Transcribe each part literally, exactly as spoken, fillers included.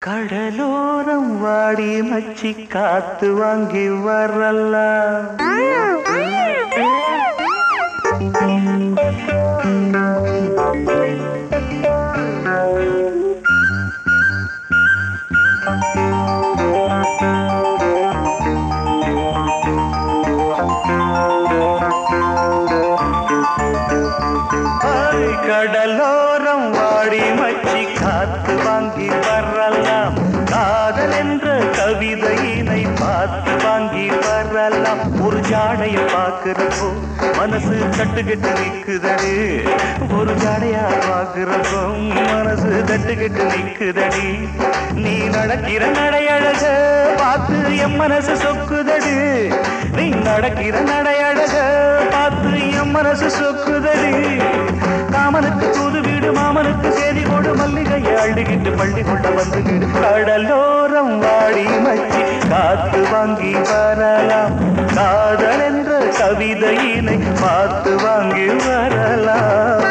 கடலோரம் வாடி மச்சி காத்து வாங்கி வரலாம். கடலோரம் வாடி மச்சி காத்து வாங்கி வரலாம். காதல் என்ற கவிதையினை பார்த்து வாங்கி வரலாம். ஒரு ஜாடைய பார்க்கிறப்போ மனசு தட்டுக்கிட்டு நிற்குதடி. ஒரு ஜாடையா பார்க்கிறப்போ மனசு தட்டுக்கிட்டு நிற்குதடி. நீ நடக்கிற நடையழக பார்த்து என் மனசு சொக்குதடி. நீ நடக்கிற நடையழக பார்த்து என் மனசு சொக்குதடி. காமனுக்கு தூது வீடு மாமனுக்கு சேதி போடு மல்லிகையை அள்ளிக்கிட்டு பள்ளி கொண்ட வந்து வீடு. கடலோரம் வாடி மச்சி காத்து வாங்கி வரலாம். காதல் என்ற கவிதையினை பார்த்து வாங்கி வரலாம்.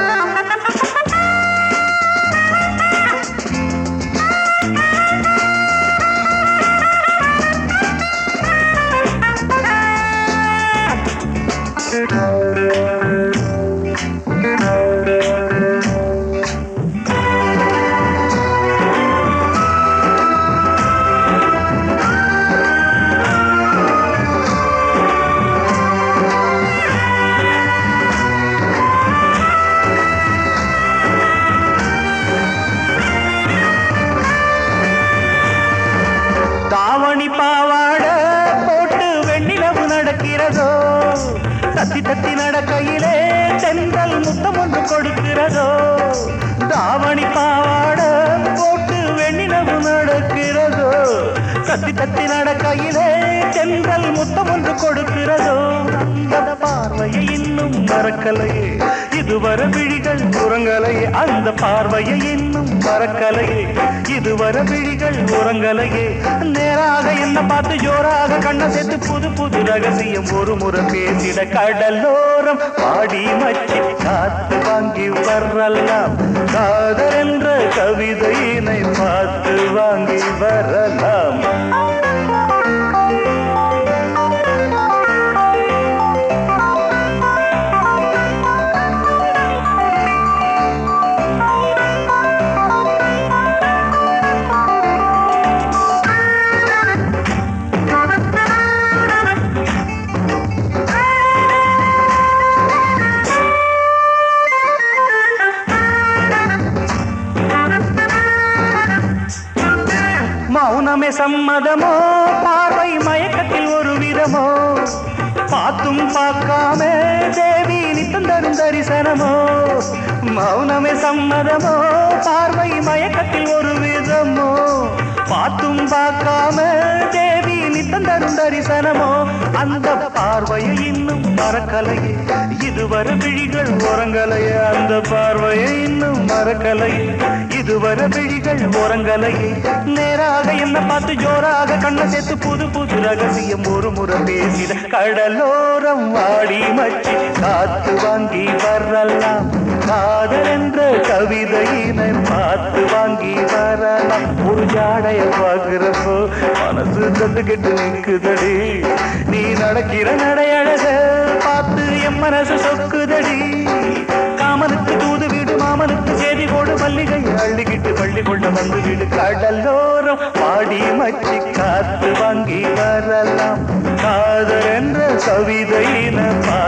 தாவணி பாவாட போட்டு வெண்ணிலவு நடக்கிறதோ. தத்தி தத்தி நடக்கையிலே தென்றல் முத்தம் ஒன்று கொடுக்கிறதோ. தாவணி பாவாட போட்டு வெண்ணிலவு நடக்கிறதோ. தத்தி தத்தி நடக்கையிலே தென்றல் முத்தம் ஒன்று கொடுக்கிறதோ. அந்த பார்வையை இன்னும் மறக்கலையே இதுவரை விழிகள் உறங்கலையே. அந்த பார்வையை இன்னும் மறக்கலையே இதுவரை விழிகள் உறங்கலையே. நேராக என்ன பார்த்து ஜோராக கண்ண சேர்த்து புது புது ரகசியம் ஒரு முறை பேசிட. கடலோரம் பாடி மச்சி காத்து வாங்கி வரலாம். காதல் என்ற கவிதையினை பார்த்து வாங்கி வரலாம். மௌனமே சம்மதமோ பார்வை மயக்கத்தில் ஒரு விதமோ. பார்த்தும் பார்க்காம தேவி நித்தம் தரும் தரிசனமோ. மௌனமே சம்மதமோ பார்வை மயக்கத்தில் ஒரு விதமோ. பார்த்தும் பார்க்காம தேவி நித்தம் தரும் தரிசனமோ. அந்த பார்வையை இன்னும் மறக்கலையே இதுவரை விழிகள் உறங்கலையே. அந்த பார்வையை இன்னும் மறக்கலையே இதுவரை விழிகள் உறங்கலையே. நேராக என்ன பார்த்து ஜோராக கண்ண சேர்த்து புது புது ரகசியம் ஒரு முறை பேசிட. கடலோரம் வாடி மச்சி காத்து வாங்கி வரலாம். காதல் என்ற கவிதையினை பார்த்து வாங்கி வரலாம். ஒரு ஜாடைய பார்க்கிறப்போ மனசு தட்டுக்கிட்டு நிற்குதடி. நீ நடக்கிற நடையழக பார்த்து என் மனசு சொக்குதடி. காமனுக்கு தூது வீடு மாமனுக்கு சேதி போடு மல்லிகை அள்ளிக்கிட்டு பள்ளி கொண்ட வந்து வீடு. கடலோரம் பாடி மச்சி காத்து வாங்கி வரலாம். காதல் என்ற கவிதையினை